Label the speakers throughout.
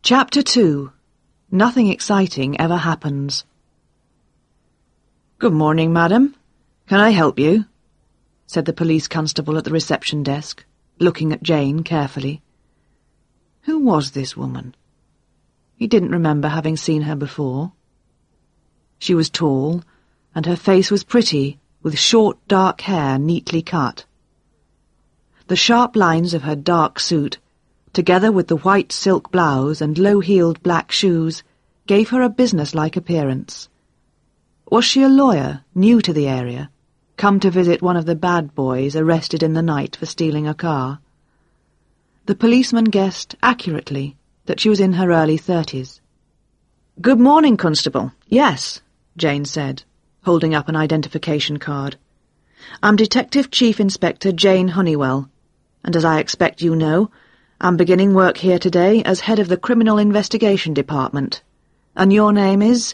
Speaker 1: Chapter 2. Nothing exciting ever happens. "Good morning, madam. Can I help you?" said the police constable at the reception desk, looking at Jane carefully. Who was this woman? He didn't remember having seen her before. She was tall, and her face was pretty, with short dark hair neatly cut. The sharp lines of her dark suit, together with the white silk blouse and low-heeled black shoes, gave her a business-like appearance. Was she a lawyer, new to the area, come to visit one of the bad boys arrested in the night for stealing a car? The policeman guessed accurately that she was in her early 30s. "Good morning, Constable. Yes," Jane said, holding up an identification card. "I'm Detective Chief Inspector Jane Honeywell, and as I expect you know, I'm beginning work here today as head of the Criminal Investigation Department. And your name is—"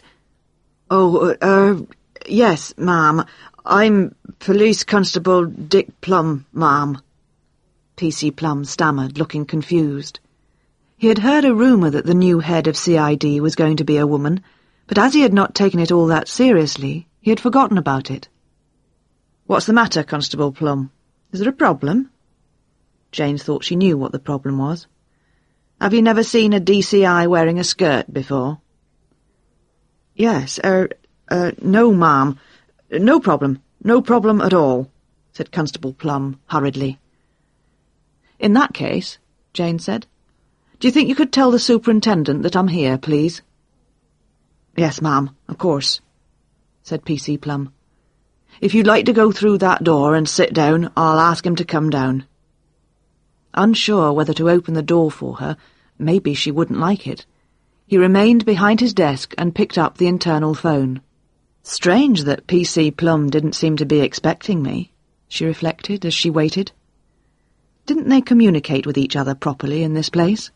Speaker 2: Yes, ma'am. I'm Police Constable Dick Plum, ma'am."
Speaker 1: P.C. Plum stammered, looking confused. He had heard a rumour that the new head of CID was going to be a woman, but as he had not taken it all that seriously, he had forgotten about it. "What's the matter, Constable Plum? Is there a problem?" Jane thought she knew what the problem was. "Have you never seen a DCI wearing a skirt before?"
Speaker 2: "Yes, no, ma'am. No problem at all," said Constable Plum hurriedly.
Speaker 1: "In that case," Jane said, "do you think you could tell the superintendent that I'm here, please?"
Speaker 2: "Yes, ma'am, of course,"
Speaker 1: said P.C. Plum.
Speaker 2: "If you'd like to go through that door and sit down, I'll ask him to come down."
Speaker 1: Unsure whether to open the door for her, maybe she wouldn't like it, he remained behind his desk and picked up the internal phone. Strange that P.C. Plum didn't seem to be expecting me, she reflected as she waited. Didn't they communicate with each other properly in this place?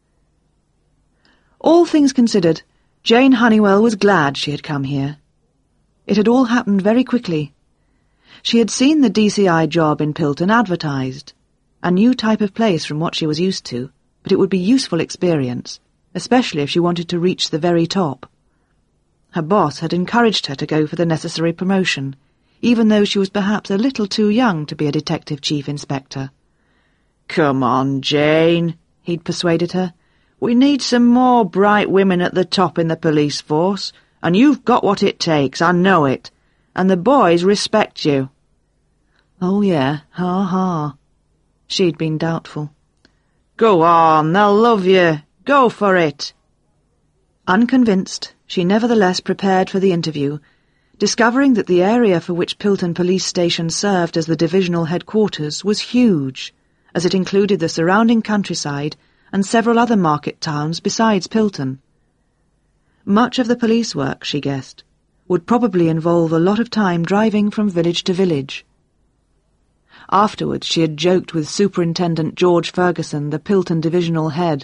Speaker 1: All things considered, Jane Honeywell was glad she had come here. It had all happened very quickly. She had seen the DCI job in Pilton advertised, a new type of place from what she was used to, but it would be useful experience, especially if she wanted to reach the very top. Her boss had encouraged her to go for the necessary promotion, even though she was perhaps a little too young to be a detective chief inspector.
Speaker 2: "Come on, Jane," he'd persuaded her. "We need some more bright women at the top in the police force, and you've got what it takes, I know it, and the boys respect you."
Speaker 1: Oh, yeah, ha. She'd been doubtful.
Speaker 2: "Go on, they'll love you. Go for it."
Speaker 1: Unconvinced, she nevertheless prepared for the interview, discovering that the area for which Pilton Police Station served as the divisional headquarters was huge, as it included the surrounding countryside and several other market towns besides Pilton. Much of the police work, she guessed, would probably involve a lot of time driving from village to village. Afterwards she had joked with Superintendent George Ferguson, the Pilton divisional head.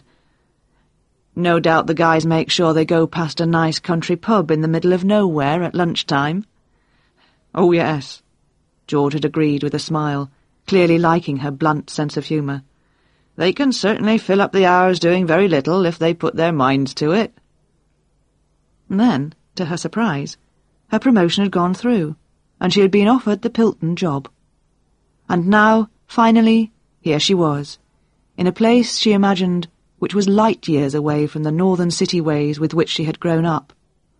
Speaker 1: "No doubt the guys make sure they go past a nice country pub in the middle of nowhere at lunchtime."
Speaker 2: "Oh, yes,"
Speaker 1: George had agreed with a smile, clearly liking her blunt sense of humour.
Speaker 2: "They can certainly fill up the hours doing very little if they put their minds to it."
Speaker 1: And then, to her surprise, her promotion had gone through, and she had been offered the Pilton job. And now, finally, here she was, in a place she imagined which was light years away from the northern city ways with which she had grown up.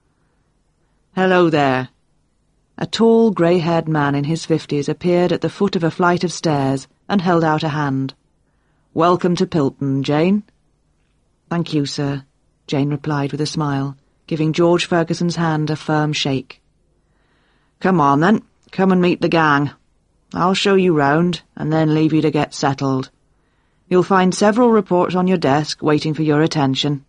Speaker 2: "Hello there."
Speaker 1: A tall, grey-haired man in his 50s appeared at the foot of a flight of stairs and held out a hand.
Speaker 2: "Welcome to Pilton, Jane."
Speaker 1: "Thank you, sir," Jane replied with a smile, giving George Ferguson's hand a firm shake.
Speaker 2: "Come on, then. Come and meet the gang. I'll show you round, and then leave you to get settled. You'll find several reports on your desk waiting for your attention."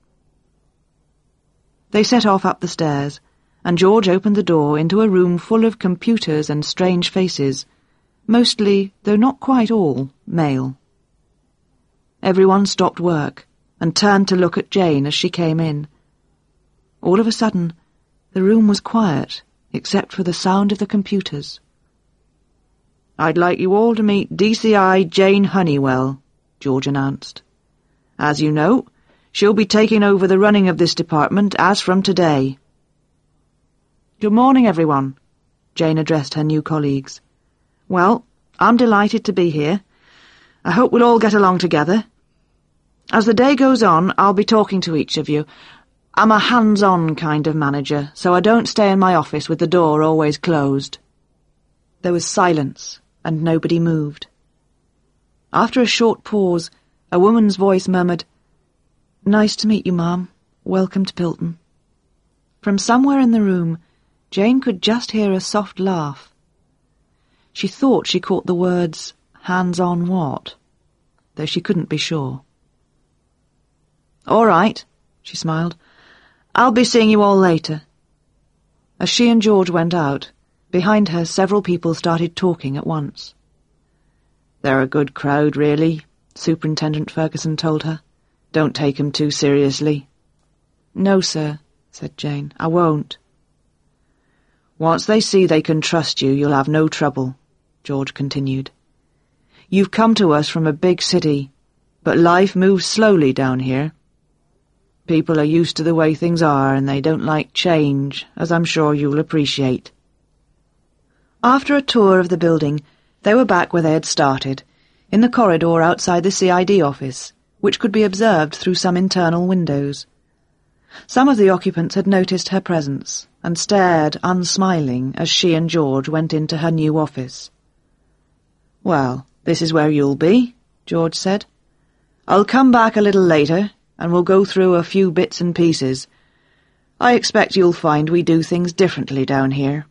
Speaker 1: They set off up the stairs, and George opened the door into a room full of computers and strange faces, mostly, though not quite all, male. Everyone stopped work and turned to look at Jane as she came in. All of a sudden, the room was quiet, except for the sound of the computers.
Speaker 2: "I'd like you all to meet DCI Jane Honeywell," George announced. "As you know, She'll be taking over the running of this department as from today. Good morning, everyone, Jane addressed her new colleagues. Well, I'm delighted to be here. I hope we'll all get along together. As the day goes on, I'll be talking to each of you. I'm a hands-on kind of manager, so I don't stay in my office with the door always closed. There was silence, and nobody moved. After a short pause, a woman's voice murmured, "Nice to meet you, Ma'am. Welcome to Pilton." From somewhere in the room, Jane could just hear a soft laugh. She thought she caught the words, "hands-on what?" though she couldn't be sure. "All right," she smiled. "I'll be seeing you all later." As she and George went out, behind her several people started talking at once. "They're a good crowd, really," Superintendent Ferguson told her. "Don't take 'em too seriously." "No, sir," said Jane. "I won't." "Once they see they can trust you, you'll have no trouble," George continued. "You've come to us from a big city, but life moves slowly down here. People are used to the way things are, and they don't like change, as I'm sure you'll appreciate." After a tour of the building, they were back where they had started, in the corridor outside the CID office, which could be observed through some internal windows. Some of the occupants had noticed her presence and stared unsmiling as she and George went into her new office. "Well, this is where you'll be," George said. "I'll come back a little later, and we'll go through a few bits and pieces. I expect you'll find we do things differently down here."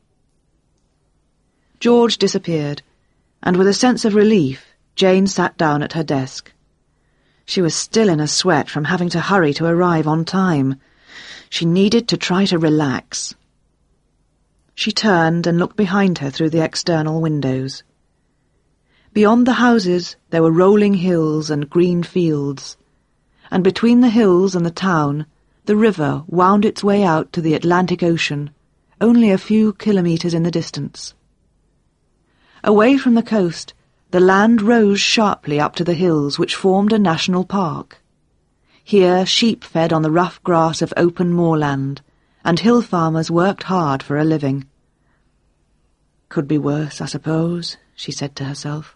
Speaker 2: George disappeared, and with a sense of relief, Jane sat down at her desk. She was still in a sweat from having to hurry to arrive on time. She needed to try to relax. She turned and looked behind her through the external windows. Beyond the houses there were rolling hills and green fields, and between the hills and the town the river wound its way out to the Atlantic Ocean, only a few kilometres in the distance. Away from the coast, the land rose sharply up to the hills which formed a national park. Here sheep fed on the rough grass of open moorland, and hill farmers worked hard for a living. "Could be worse, I suppose," she said to herself.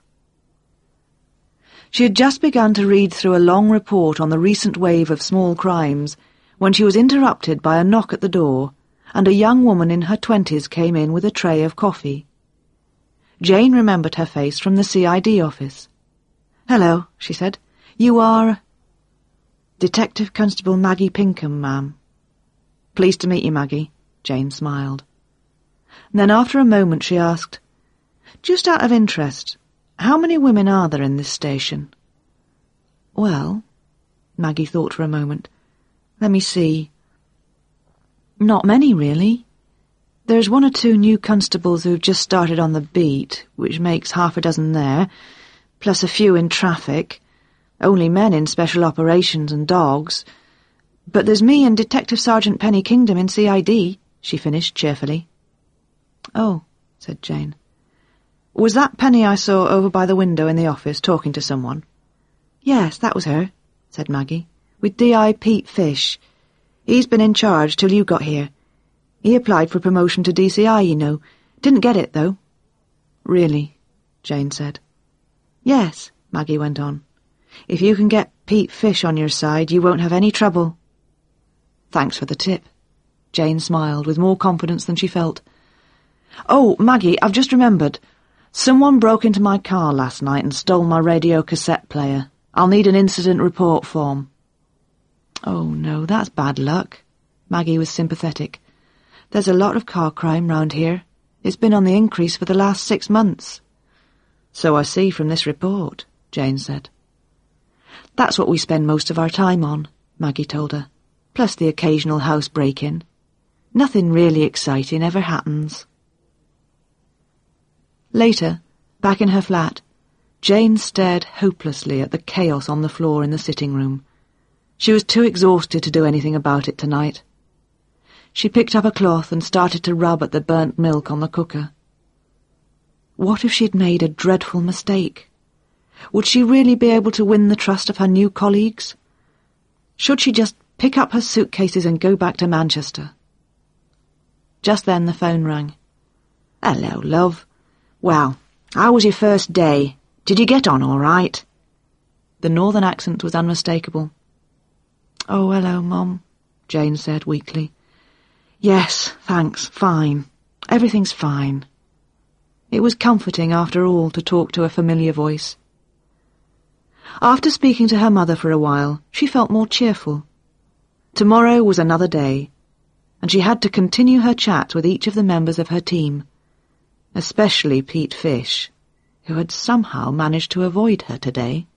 Speaker 2: She had just begun to read through a long report on the recent wave of small crimes when she was interrupted by a knock at the door, and a young woman in her 20s came in with a tray of coffee. Jane remembered her face from the CID office. "Hello," she said. "You are—" "Detective Constable Maggie Pinkham, ma'am." "Pleased to meet you, Maggie," Jane smiled. Then after a moment she asked, "Just out of interest, how many women are there in this station?" "Well," Maggie thought for a moment, "let me see. Not many, really. There's 1 or 2 new constables who've just started on the beat, which makes half a dozen there, plus a few in traffic, only men in special operations and dogs. But there's me and Detective Sergeant Penny Kingdom in CID, she finished cheerfully. "Oh," said Jane. "Was that Penny I saw over by the window in the office talking to someone?" "Yes, that was her," said Maggie, "with D.I. Pete Fish. He's been in charge till you got here. He applied for promotion to DCI, you know. Didn't get it, though." "Really?" Jane said. "Yes," Maggie went on. "If you can get Pete Fish on your side, you won't have any trouble." "Thanks for the tip." Jane smiled with more confidence than she felt. "Oh, Maggie, I've just remembered. Someone broke into my car last night and stole my radio cassette player. I'll need an incident report form." "Oh, no, that's bad luck." Maggie was sympathetic. "There's a lot of car crime round here. It's been on the increase for the last 6 months." "So I see from this report," Jane said. "That's what we spend most of our time on," Maggie told her, "plus the occasional house break-in. Nothing really exciting ever happens." Later, back in her flat, Jane stared hopelessly at the chaos on the floor in the sitting room. She was too exhausted to do anything about it tonight. She picked up a cloth and started to rub at the burnt milk on the cooker. What if she'd made a dreadful mistake? Would she really be able to win the trust of her new colleagues?
Speaker 1: Should she just pick up her suitcases and go back to Manchester? Just then the phone rang.
Speaker 2: "Hello, love. Well, how was your first day? Did you get on all right?"
Speaker 1: The northern accent was unmistakable. "Oh, hello, Mum," Jane said weakly. "Yes, thanks, fine. Everything's fine." It was comforting, after all, to talk to a familiar voice. After speaking to her mother for a while, she felt more cheerful. Tomorrow was another day, and she had to continue her chat with each of the members of her team, especially Pete Fish, who had somehow managed to avoid her today.